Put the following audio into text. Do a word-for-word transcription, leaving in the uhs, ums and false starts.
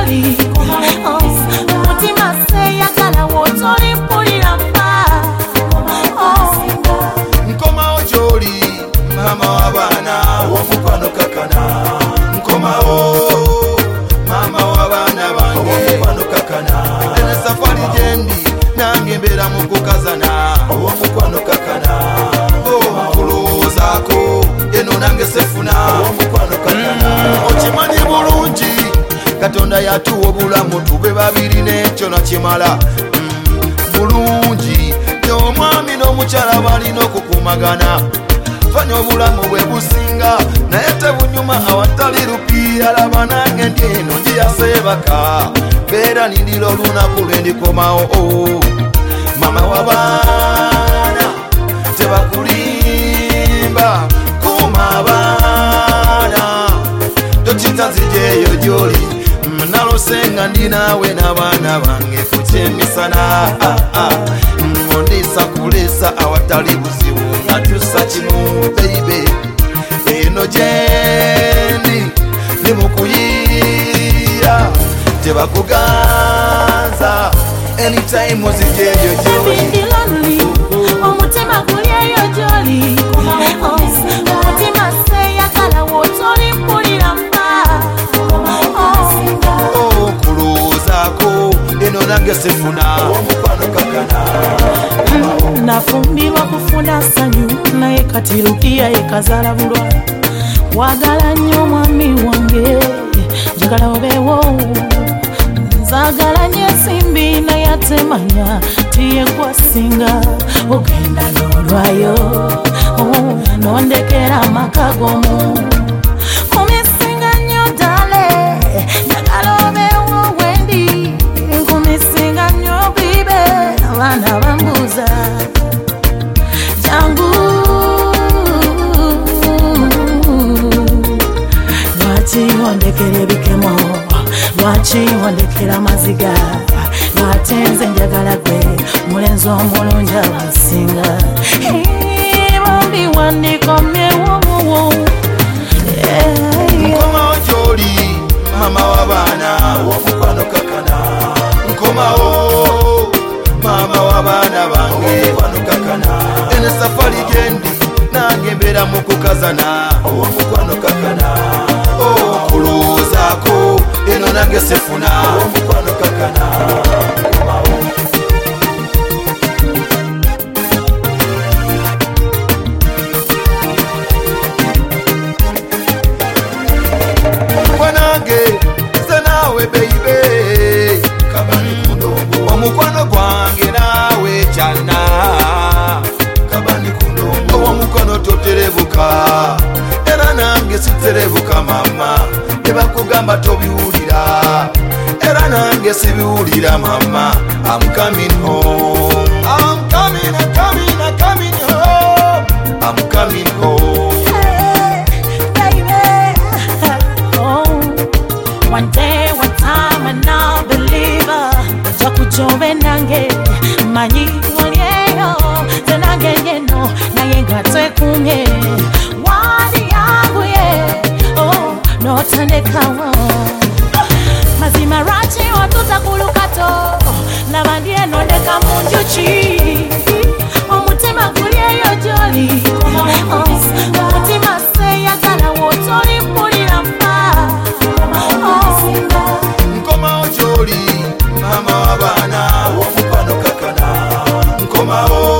jolly. Oh, umutima seyagala wotoli mpulira mpa. Oh, Nkoma ojoli mama wabana womukwano kakana. Nkoma o mama wabana bange womukwano kakana. Ene safari jendi nange mbera mukukazana womukwano kakana. Oh kulozako eno nange sefuna womukwano kakana. Okimanyi bulungi Katonda yatuwa obulamu tube babiri n'ekyo nakimala. Bulungi n'omwami n'omukyala balina okukumagana. Fanya obulamu bwe businga naye tebunyuma awatali rupiira. Laba nange ndi eno njiyaseebaka beera nindira olunaku lwe ndikomawo. Mama w'abaana tebakulimba kuuma abaana tokita nzijeeyo gy'oli. Nalosenga ndi naawe n'abaana bange kukyemisana. Ondisa kulesa awatali buzibu nga tussa kimu baby. Eno gyendi ndi mu kuyiiya tebakuganza anytime ozijeeyo gy'oli. omutima gulyeyo gy'oli. Omutima seyagala wotoli mpulira mpa. Okulozako eno nange sifuna womukwano kakana. Nafumbirwa kufuna ssanyu naye kati lupiya yekazala bulwa. Wagala nnyo mwami wange njagala obeewo. Nzagala nnyo ensimbi naye ate manya tiyekwasinga. Ogenda n'olwayo nondekera amaka g'omu. Kumisinga nnyo dale njagala obeewo wendi. Kumisinga nnyo bibe abaana bambuuza jangu. Lwaki wondekera ebikemo, lwaki wondekera amaziga, lwaki nze njagala gwe mulenzi omulungi abasinga. Bombi wandikomyewo. Nkoma ojoli mama w'abaana womukwano kakana. Nkoma o mama w'abaana bange womukwano kakana. Ene safari jendi nange mbera mukukazana womukwano kakana. Okulozako eno nange sefuna womukwano kakana. Wanange senawe baby kabani kundongo. Omukwano gwange nawe kyana kabani kundongo. Omukwano toterebuka era nange siterebuka mama. Nebakugamba tobiwulira era nange sibiwulira mama. I'm coming home. I'm coming, I'm coming, I'm coming home. I'm coming home. One day, one time, and I'll believe her. Jakujobe nange, manyi walieyo. Tenange yeno, na yenga twe kumye. Wadi yangu ye, oh, no tande kawo. Mazima rachi watuta kulukato. Nabandie nonde kamunjuchi. Omutima gulyeyo jolly. Omutima seyagala wotoli mpulira mpa. Nkoma ojoli mama w'abaana womukwano kakana. Nkoma o